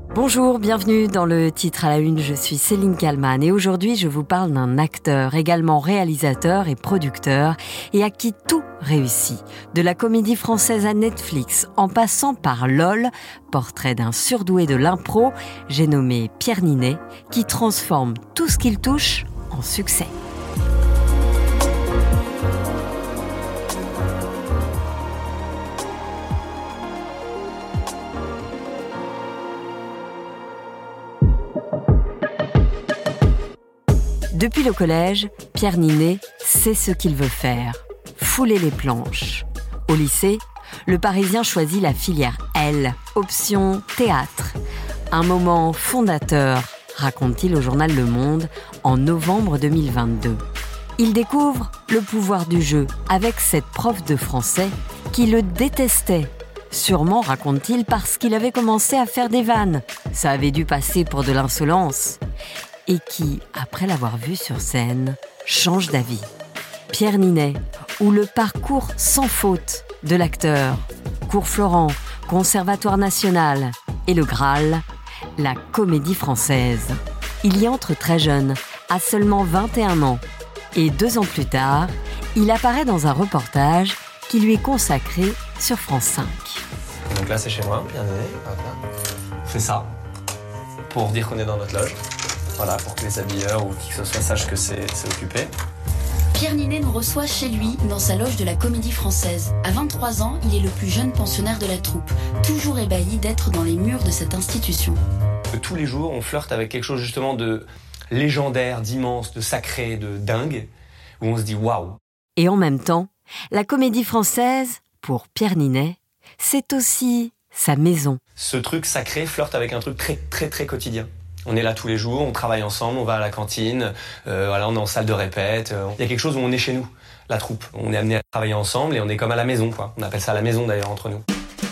Bonjour, bienvenue dans le Titre à la Une, je suis Céline Kallmann et aujourd'hui je vous parle d'un acteur, également réalisateur et producteur et à qui tout réussit. De la comédie française à Netflix, en passant par LOL, portrait d'un surdoué de l'impro, j'ai nommé Pierre Ninet, qui transforme tout ce qu'il touche en succès. Depuis le collège, Pierre Ninet sait ce qu'il veut faire, fouler les planches. Au lycée, le Parisien choisit la filière L, option théâtre. Un moment fondateur, raconte-t-il au journal Le Monde en novembre 2022. Il découvre le pouvoir du jeu avec cette prof de français qui le détestait. Sûrement, raconte-t-il, parce qu'il avait commencé à faire des vannes. Ça avait dû passer pour de l'insolence. Et qui, après l'avoir vu sur scène, change d'avis. Pierre Ninet, ou le parcours sans faute de l'acteur. Cours Florent, Conservatoire national et le Graal, la comédie française. Il y entre très jeune, à seulement 21 ans. Et 2 ans plus tard, il apparaît dans un reportage qui lui est consacré sur France 5. Donc là, c'est chez moi, Pierre Ninet. On fait ça pour dire qu'on est dans notre loge. Voilà, pour que les habilleurs ou qui que ce soit sachent que c'est occupé. Pierre Ninet nous reçoit chez lui, dans sa loge de la Comédie Française. À 23 ans, il est le plus jeune pensionnaire de la troupe, toujours ébahi d'être dans les murs de cette institution. Tous les jours, on flirte avec quelque chose justement de légendaire, d'immense, de sacré, de dingue, où on se dit waouh. Et en même temps, la Comédie Française, pour Pierre Ninet, c'est aussi sa maison. Ce truc sacré flirte avec un truc très, très, très quotidien. On est là tous les jours, on travaille ensemble, on va à la cantine, voilà, on est en salle de répète. Il y a quelque chose où on est chez nous, la troupe. On est amené à travailler ensemble et on est comme à la maison, quoi. On appelle ça la maison d'ailleurs entre nous.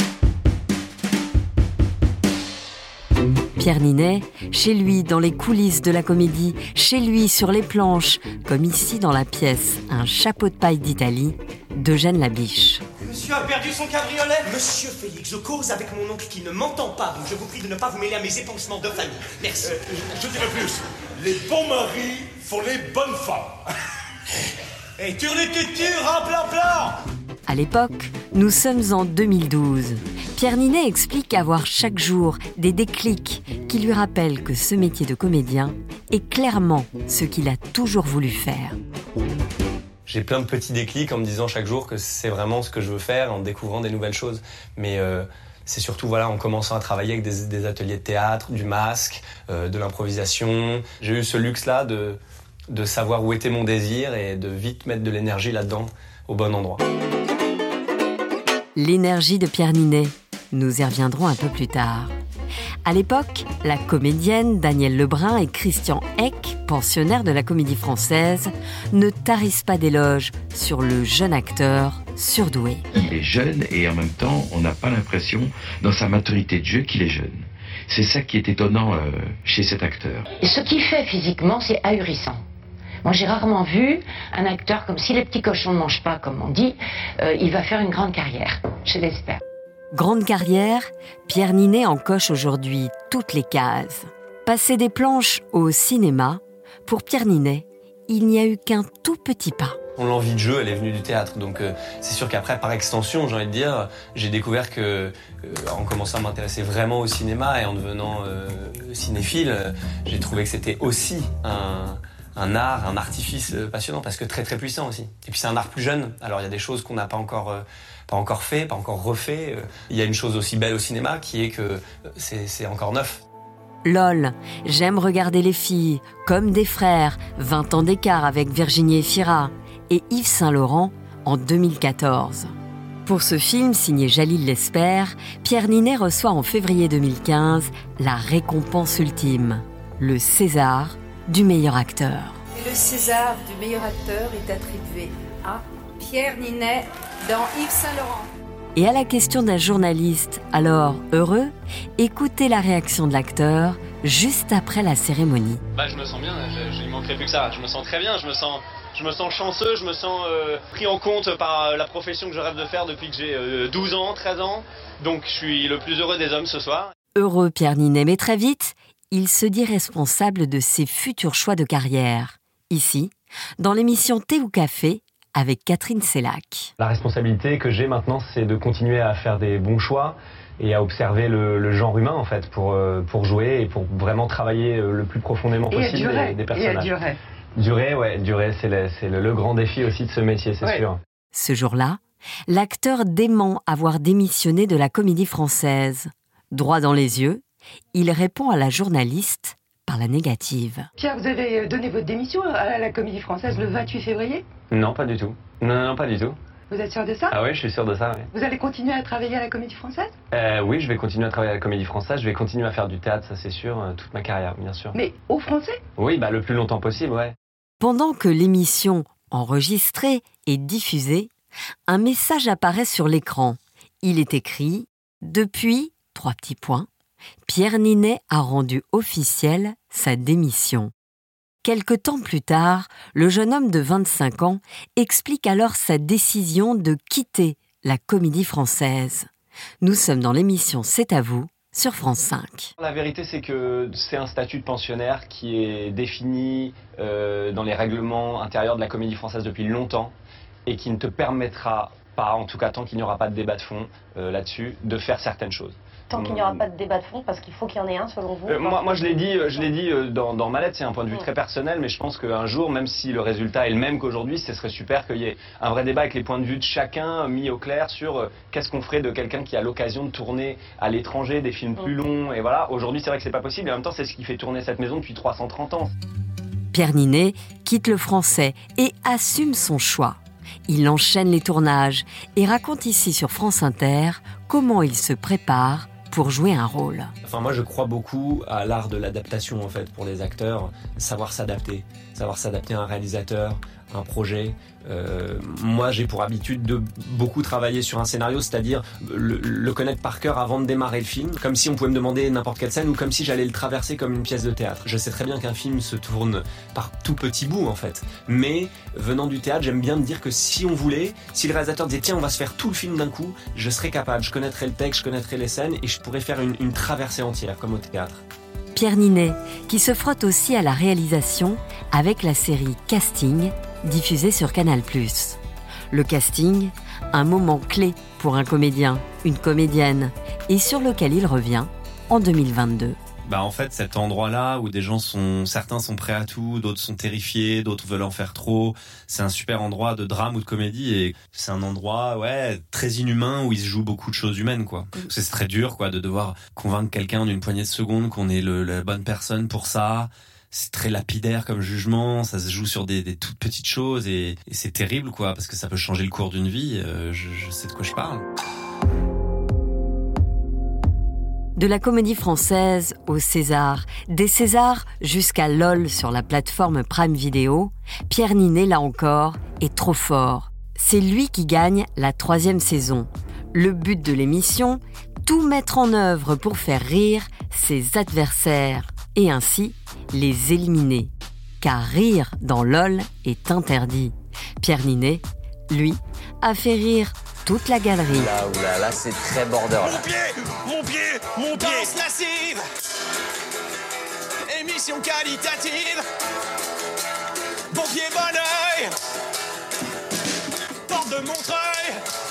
Pierre Ninet, chez lui dans les coulisses de la comédie, chez lui sur les planches, comme ici dans la pièce Un chapeau de paille d'Italie, d'Eugène Labiche. Monsieur a perdu son cabriolet. Monsieur Félix, je cause avec mon oncle qui ne m'entend pas, donc je vous prie de ne pas vous mêler à mes épanchements de famille. Merci. Je dirais plus, les bons maris font les bonnes femmes. Et turlututu, raplapla. À l'époque, nous sommes en 2012. Pierre Ninet explique avoir chaque jour des déclics qui lui rappellent que ce métier de comédien est clairement ce qu'il a toujours voulu faire. J'ai plein de petits déclics en me disant chaque jour que c'est vraiment ce que je veux faire, en découvrant des nouvelles choses. Mais c'est surtout voilà, en commençant à travailler avec des ateliers de théâtre, du masque, de l'improvisation. J'ai eu ce luxe-là de savoir où était mon désir et de vite mettre de l'énergie là-dedans, au bon endroit. L'énergie de Pierre Ninet, nous y reviendrons un peu plus tard. À l'époque, la comédienne Danielle Lebrun et Christian Eck, pensionnaires de la Comédie Française, ne tarissent pas d'éloges sur le jeune acteur surdoué. Il est jeune et en même temps, on n'a pas l'impression, dans sa maturité de jeu, qu'il est jeune. C'est ça qui est étonnant chez cet acteur. Et ce qu'il fait physiquement, c'est ahurissant. Moi, j'ai rarement vu un acteur comme si les petits cochons ne mangent pas, comme on dit, il va faire une grande carrière, je l'espère. Grande carrière, Pierre Ninet en coche aujourd'hui toutes les cases. Passer des planches au cinéma, pour Pierre Ninet, il n'y a eu qu'un tout petit pas. L'envie de jeu, elle est venue du théâtre. Donc c'est sûr qu'après, par extension, j'ai envie de dire, j'ai découvert que, en commençant à m'intéresser vraiment au cinéma et en devenant cinéphile, j'ai trouvé que c'était aussi un art, un artifice passionnant, parce que très très puissant aussi. Et puis c'est un art plus jeune, alors il y a des choses qu'on n'a pas encore fait, pas encore refait. Il y a une chose aussi belle au cinéma qui est que c'est encore neuf. LOL, j'aime regarder les filles, comme des frères, 20 ans d'écart avec Virginie Efira et Yves Saint-Laurent en 2014. Pour ce film signé Jalil Lesper, Pierre Ninet reçoit en février 2015 la récompense ultime, le César du meilleur acteur. Le César du meilleur acteur est attribué à Pierre Ninet dans Yves Saint-Laurent. Et à la question d'un journaliste, alors heureux, écoutez la réaction de l'acteur juste après la cérémonie. Je me sens bien, il manquerait plus que ça. Je me sens très bien, je me sens chanceux, je me sens pris en compte par la profession que je rêve de faire depuis que j'ai 12 ans, 13 ans. Donc je suis le plus heureux des hommes ce soir. heureux Pierre Ninet, mais très vite, il se dit responsable de ses futurs choix de carrière. Ici, dans l'émission Thé ou Café, avec Catherine Sellac. La responsabilité que j'ai maintenant, c'est de continuer à faire des bons choix et à observer le genre humain, en fait, pour jouer et pour vraiment travailler le plus profondément possible des personnages. Durer, c'est le grand défi aussi de ce métier, c'est sûr. Ce jour-là, l'acteur dément avoir démissionné de la Comédie Française. Droit dans les yeux, il répond à la journaliste par la négative. Pierre, vous avez donné votre démission à la Comédie Française le 28 février ? Non, pas du tout. Non, pas du tout. Vous êtes sûr de ça ? Ah oui, je suis sûr de ça, oui. Vous allez continuer à travailler à la Comédie Française ? Oui, je vais continuer à travailler à la Comédie Française. Je vais continuer à faire du théâtre, ça c'est sûr, toute ma carrière, bien sûr. Mais au français ? Oui, le plus longtemps possible, ouais. Pendant que l'émission, enregistrée et diffusée, un message apparaît sur l'écran. Il est écrit « Depuis, Pierre Ninet a rendu officielle sa démission ». Quelque temps plus tard, le jeune homme de 25 ans explique alors sa décision de quitter la Comédie Française. Nous sommes dans l'émission C'est à vous sur France 5. La vérité, c'est que c'est un statut de pensionnaire qui est défini dans les règlements intérieurs de la Comédie Française depuis longtemps et qui ne te permettra pas, en tout cas tant qu'il n'y aura pas de débat de fond là-dessus, de faire certaines choses. Tant qu'il n'y aura pas de débat de fond, parce qu'il faut qu'il y en ait un selon vous. Moi je l'ai dit dans ma lettre, c'est un point de vue très personnel, mais je pense qu'un jour, même si le résultat est le même qu'aujourd'hui, ce serait super qu'il y ait un vrai débat avec les points de vue de chacun mis au clair sur qu'est-ce qu'on ferait de quelqu'un qui a l'occasion de tourner à l'étranger des films plus longs. Et voilà, aujourd'hui c'est vrai que c'est pas possible, et en même temps c'est ce qui fait tourner cette maison depuis 330 ans. Pierre Ninet quitte le français et assume son choix. Il enchaîne les tournages et raconte ici sur France Inter comment il se prépare pour jouer un rôle. Enfin, moi, je crois beaucoup à l'art de l'adaptation, en fait, pour les acteurs. Savoir s'adapter à un réalisateur, un projet. Moi, j'ai pour habitude de beaucoup travailler sur un scénario, c'est-à-dire le connaître par cœur avant de démarrer le film, comme si on pouvait me demander n'importe quelle scène ou comme si j'allais le traverser comme une pièce de théâtre. Je sais très bien qu'un film se tourne par tout petits bouts, en fait. Mais, venant du théâtre, j'aime bien me dire que si on voulait, si le réalisateur disait tiens, on va se faire tout le film d'un coup, je serais capable, je connaîtrais le texte, je connaîtrais les scènes et je pourrais faire une traversée entière, comme au théâtre. Pierre Ninet, qui se frotte aussi à la réalisation avec la série Casting, diffusée sur Canal+. Le casting, un moment clé pour un comédien, une comédienne, et sur lequel il revient en 2022. En fait, cet endroit-là où certains sont prêts à tout, d'autres sont terrifiés, d'autres veulent en faire trop, c'est un super endroit de drame ou de comédie et c'est un endroit, très inhumain où il se joue beaucoup de choses humaines, quoi. C'est très dur, quoi, de devoir convaincre quelqu'un en une poignée de secondes qu'on est la bonne personne pour ça. C'est très lapidaire comme jugement, ça se joue sur des toutes petites choses et c'est terrible, quoi, parce que ça peut changer le cours d'une vie. Je sais de quoi je parle. De la Comédie Française au César, des Césars jusqu'à LOL sur la plateforme Prime Video, Pierre Ninet, là encore, est trop fort. C'est lui qui gagne la 3e saison. Le but de l'émission, tout mettre en œuvre pour faire rire ses adversaires et ainsi les éliminer. Car rire dans LOL est interdit. Pierre Ninet, lui, a fait rire toute la galerie. Là, c'est très border. Là. Mon pied Danse lascive. Émission qualitative. Bon pied, bon oeil. Porte de Montreuil.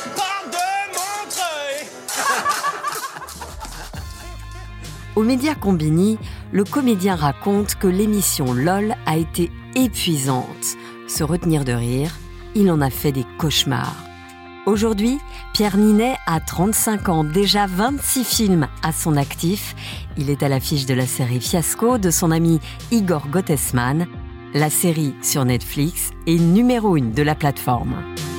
Au Média Combini, le comédien raconte que l'émission LOL a été épuisante. Se retenir de rire, il en a fait des cauchemars. Aujourd'hui, Pierre Ninet a 35 ans, déjà 26 films à son actif. Il est à l'affiche de la série Fiasco de son ami Igor Gottesman. La série sur Netflix est numéro 1 de la plateforme.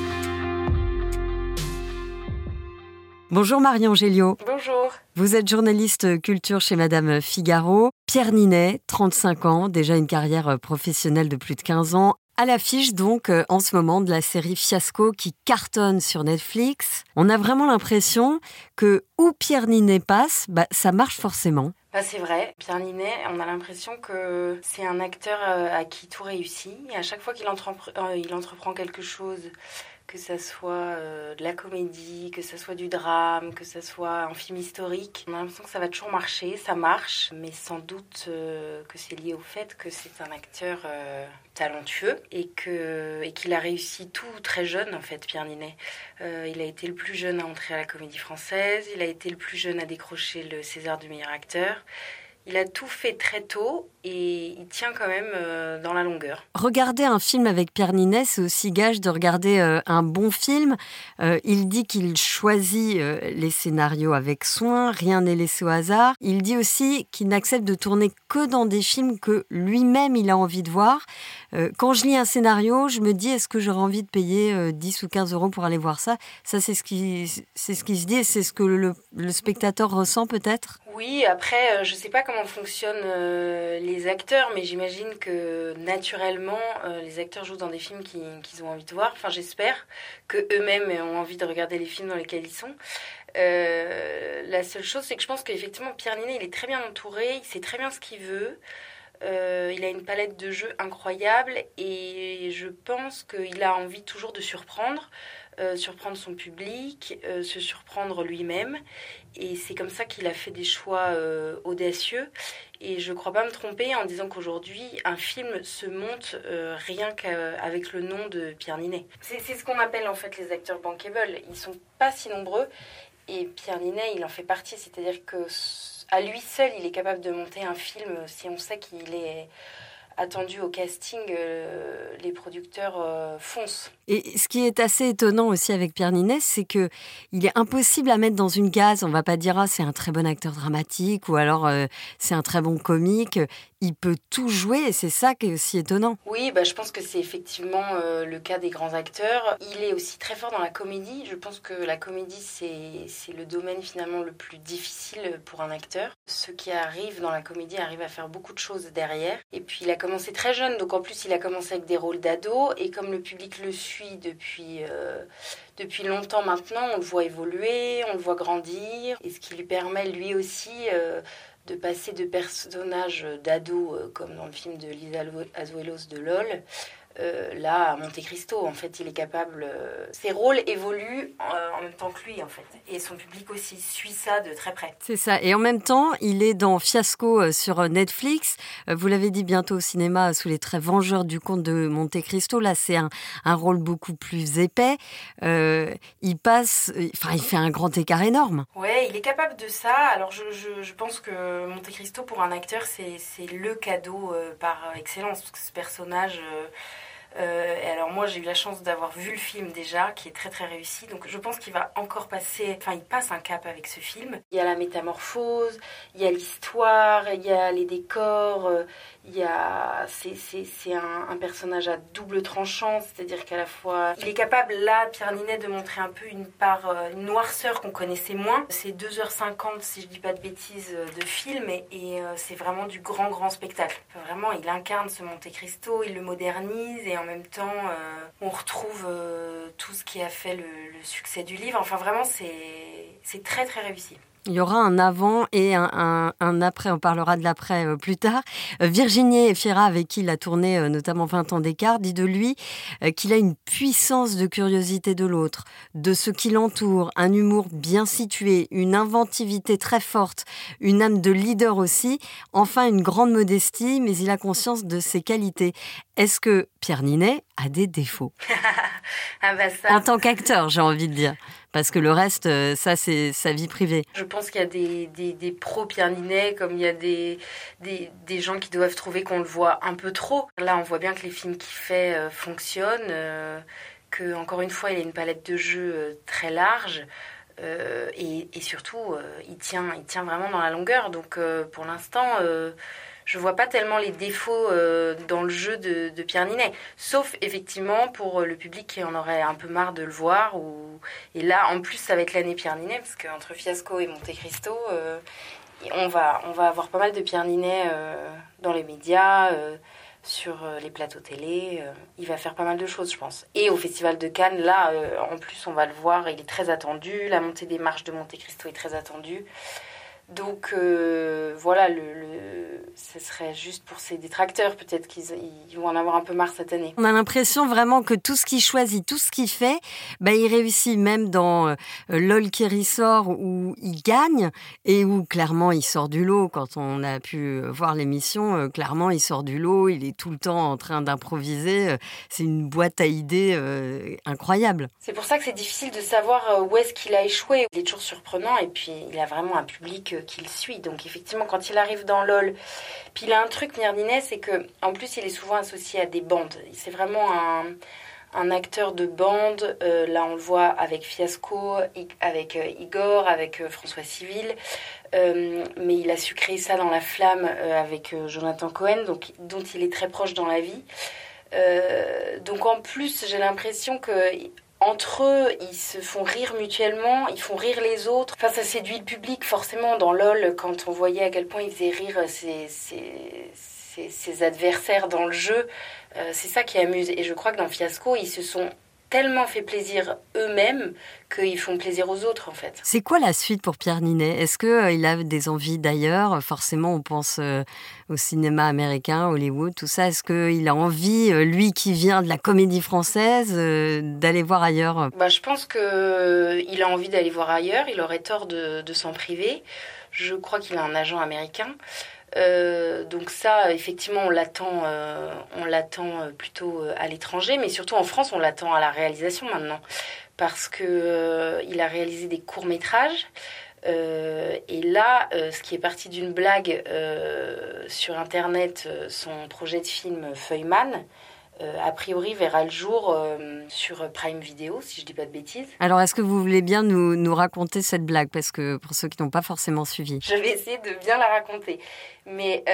Bonjour Marion Géliot. Bonjour. Vous êtes journaliste culture chez Madame Figaro. Pierre Ninet, 35 ans, déjà une carrière professionnelle de plus de 15 ans. À l'affiche donc en ce moment de la série Fiasco qui cartonne sur Netflix. On a vraiment l'impression que où Pierre Ninet passe, ça marche forcément. C'est vrai, Pierre Ninet, on a l'impression que c'est un acteur à qui tout réussit. Et à chaque fois qu'il entreprend quelque chose, que ça soit de la comédie, que ça soit du drame, que ça soit un film historique. On a l'impression que ça va toujours marcher, ça marche, mais sans doute que c'est lié au fait que c'est un acteur talentueux et qu'il a réussi tout très jeune en fait, Pierre Ninet. Il a été le plus jeune à entrer à la Comédie Française, il a été le plus jeune à décrocher le César du meilleur acteur. Il a tout fait très tôt et il tient quand même dans la longueur. Regarder un film avec Pierre Ninet, c'est aussi gage de regarder un bon film. Il dit qu'il choisit les scénarios avec soin, rien n'est laissé au hasard. Il dit aussi qu'il n'accepte de tourner que dans des films que lui-même il a envie de voir. Quand je lis un scénario, je me dis est-ce que j'aurais envie de payer 10 ou 15 euros pour aller voir ça ? Ça, c'est ce qui se dit et c'est ce que le spectateur ressent peut-être ? Oui, après, je ne sais pas comment fonctionnent les acteurs, mais j'imagine que naturellement, les acteurs jouent dans des films qu'ils ont envie de voir. Enfin, j'espère qu'eux-mêmes ont envie de regarder les films dans lesquels ils sont. La seule chose, c'est que je pense qu'effectivement, Pierre Ninet, il est très bien entouré, il sait très bien ce qu'il veut. Il a une palette de jeux incroyable et je pense qu'il a envie toujours de surprendre son public, se surprendre lui-même. Et c'est comme ça qu'il a fait des choix audacieux. Et je ne crois pas me tromper en disant qu'aujourd'hui, un film se monte rien qu'avec le nom de Pierre Ninet. C'est ce qu'on appelle en fait les acteurs bankable. Ils ne sont pas si nombreux. Et Pierre Ninet, il en fait partie. C'est-à-dire qu'à lui seul, il est capable de monter un film si on sait qu'il est attendu au casting, les producteurs foncent. Et ce qui est assez étonnant aussi avec Pierre Ninet, c'est qu'il est impossible à mettre dans une case. On ne va pas dire c'est un très bon acteur dramatique ou alors c'est un très bon comique. Il peut tout jouer et c'est ça qui est aussi étonnant. Oui, je pense que c'est effectivement le cas des grands acteurs. Il est aussi très fort dans la comédie. Je pense que la comédie, c'est le domaine finalement le plus difficile pour un acteur. Ceux qui arrivent dans la comédie arrivent à faire beaucoup de choses derrière. Et puis il a commencé très jeune, donc en plus il a commencé avec des rôles d'ado. Et comme le public le suit depuis longtemps maintenant, on le voit évoluer, on le voit grandir. Et ce qui lui permet lui aussi de passer de personnages d'ado, comme dans le film de Lisa Azuelos de LOL, là, à Monte Cristo, en fait, il est capable... ses rôles évoluent en même temps que lui, en fait. Et son public aussi suit ça de très près. C'est ça. Et en même temps, il est dans Fiasco sur Netflix. Vous l'avez dit, bientôt au cinéma, sous les traits vengeurs du comte de Monte Cristo. Là, c'est un rôle beaucoup plus épais. Il fait un grand écart énorme. Ouais, il est capable de ça. Alors, je pense que Monte Cristo, pour un acteur, c'est le cadeau par excellence. Parce que ce personnage... et alors moi j'ai eu la chance d'avoir vu le film déjà qui est très très réussi, donc je pense qu'il va encore il passe un cap avec ce film. Il y a la métamorphose, il y a l'histoire, il y a les décors, c'est un personnage à double tranchant, c'est-à-dire qu'à la fois il est capable là, Pierre Ninet, de montrer un peu une noirceur qu'on connaissait moins. C'est 2h50 si je dis pas de bêtises de film et c'est vraiment du grand spectacle. Vraiment il incarne ce Monte Cristo, il le modernise et en même temps, on retrouve tout ce qui a fait le succès du livre. Enfin, vraiment, c'est très, très réussi. Il y aura un avant et un après, on parlera de l'après plus tard. Virginie Efira, avec qui il a tourné notamment 20 ans d'écart, dit de lui qu'il a une puissance de curiosité de l'autre, de ce qui l'entoure, un humour bien situé, une inventivité très forte, une âme de leader aussi, enfin une grande modestie, mais il a conscience de ses qualités. Est-ce que Pierre Ninet a des défauts ? Ça... En tant qu'acteur, j'ai envie de dire. Parce que le reste, ça, c'est sa vie privée. Je pense qu'il y a des pros Pierre Ninet, comme il y a des gens qui doivent trouver qu'on le voit un peu trop. Là, on voit bien que les films qu'il fait fonctionnent, que encore une fois, il a une palette de jeux très large. Et surtout, il tient vraiment dans la longueur. Donc, pour l'instant... je vois pas tellement les défauts dans le jeu de Pierre Ninet, sauf effectivement pour le public qui en aurait un peu marre de le voir. Et là, en plus, ça va être l'année Pierre Ninet, parce qu'entre Fiasco et Monte Cristo, on va avoir pas mal de Pierre Ninet dans les médias, sur les plateaux télé. Il va faire pas mal de choses, je pense. Et au Festival de Cannes, là, en plus, on va le voir, il est très attendu. La montée des marches de Monte Cristo est très attendue. Donc voilà, ce serait juste pour ses détracteurs. Peut-être qu'ils vont en avoir un peu marre cette année. On a l'impression vraiment que tout ce qu'il choisit, tout ce qu'il fait, il réussit, même dans LOL qui ressort, où il gagne et où clairement il sort du lot. Quand on a pu voir l'émission, clairement il sort du lot, il est tout le temps en train d'improviser. C'est une boîte à idées incroyable. C'est pour ça que c'est difficile de savoir où est-ce qu'il a échoué. Il est toujours surprenant et puis il a vraiment un public qui le suit. Donc effectivement, quand il arrive dans LOL, puis il a un truc, Pierre-Niney, c'est que en plus il est souvent associé à des bandes. C'est vraiment un acteur de bande. Là, on le voit avec Fiasco, avec Igor, avec François Civil. Mais il a su créer ça dans La Flamme avec Jonathan Cohen, dont il est très proche dans la vie. Donc en plus, j'ai l'impression que entre eux, ils se font rire mutuellement, ils font rire les autres. Enfin, ça séduit le public, forcément. Dans LOL, quand on voyait à quel point il faisait rire ses adversaires dans le jeu, c'est ça qui amuse. Et je crois que dans Fiasco, ils se sont tellement fait plaisir eux-mêmes qu'ils font plaisir aux autres, en fait. C'est quoi la suite pour Pierre-Niney ? Est-ce qu'il a des envies d'ailleurs ? Forcément, on pense au cinéma américain, Hollywood, tout ça. Est-ce qu'il a envie, lui qui vient de la comédie française, d'aller voir ailleurs ? Je pense qu'il a envie d'aller voir ailleurs. Il aurait tort de s'en priver. Je crois qu'il a un agent américain. Donc ça, effectivement, on l'attend plutôt à l'étranger, mais surtout en France, on l'attend à la réalisation maintenant, parce que il a réalisé des courts-métrages. Et là, ce qui est parti d'une blague sur Internet, son projet de film Feuilleman, a priori verra le jour sur Prime Video, si je dis pas de bêtises. Alors, est-ce que vous voulez bien nous raconter cette blague ? Parce que pour ceux qui n'ont pas forcément suivi. Je vais essayer de bien la raconter. Mais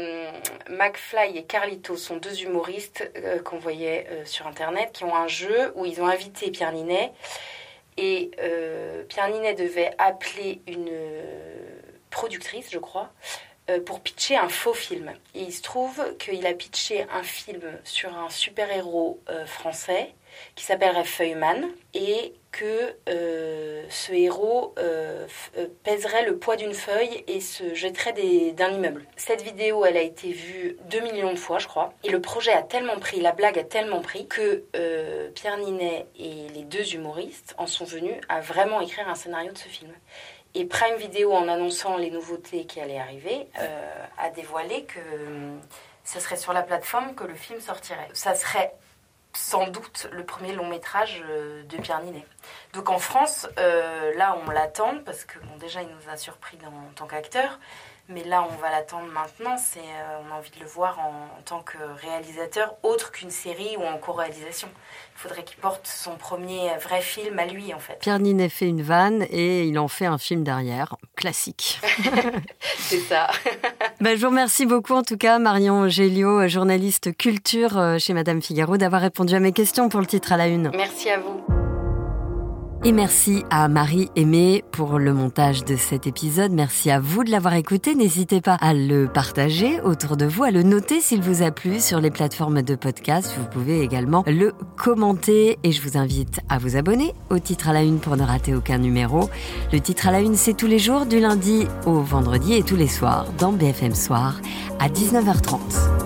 McFly et Carlito sont deux humoristes qu'on voyait sur Internet, qui ont un jeu où ils ont invité Pierre-Niney. Et Pierre-Niney devait appeler une productrice, je crois, pour pitcher un faux film. Et il se trouve qu'il a pitché un film sur un super-héros français qui s'appellerait Feuilleman, et que ce héros pèserait le poids d'une feuille et se jetterait d'un immeuble. Cette vidéo, elle a été vue 2 millions de fois, je crois. Et le projet a tellement pris, la blague a tellement pris, que Pierre-Niney et les deux humoristes en sont venus à vraiment écrire un scénario de ce film. Et Prime Video, en annonçant les nouveautés qui allaient arriver, a dévoilé que ce serait sur la plateforme que le film sortirait. Ça serait sans doute le premier long métrage de Pierre-Niney. Donc en France, là on l'attend, parce que déjà il nous a surpris en tant qu'acteur, mais là on va l'attendre maintenant, on a envie de le voir en tant que réalisateur, autre qu'une série ou en co-réalisation. Il faudrait qu'il porte son premier vrai film à lui, en fait. Pierre-Niney fait une vanne et il en fait un film derrière. Classique. C'est ça. Je vous remercie beaucoup, en tout cas, Marion Géliot, journaliste culture chez Madame Figaro, d'avoir répondu à mes questions pour le titre à la une. Merci à vous. Et merci à Marie-Aimée pour le montage de cet épisode. Merci à vous de l'avoir écouté. N'hésitez pas à le partager autour de vous, à le noter s'il vous a plu sur les plateformes de podcast. Vous pouvez également le commenter et je vous invite à vous abonner au Titre à la Une pour ne rater aucun numéro. Le Titre à la Une, c'est tous les jours du lundi au vendredi et tous les soirs dans BFM Soir à 19h30.